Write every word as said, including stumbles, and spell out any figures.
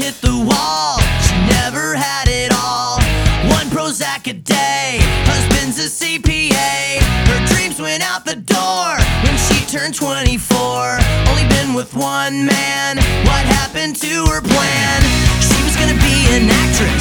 hit the wall. She never had it all. One Prozac a day, husband's a C P A. Her dreams went out the door when she turned twenty-four. Only been with one man, what happened to her plan? She was gonna be an actress,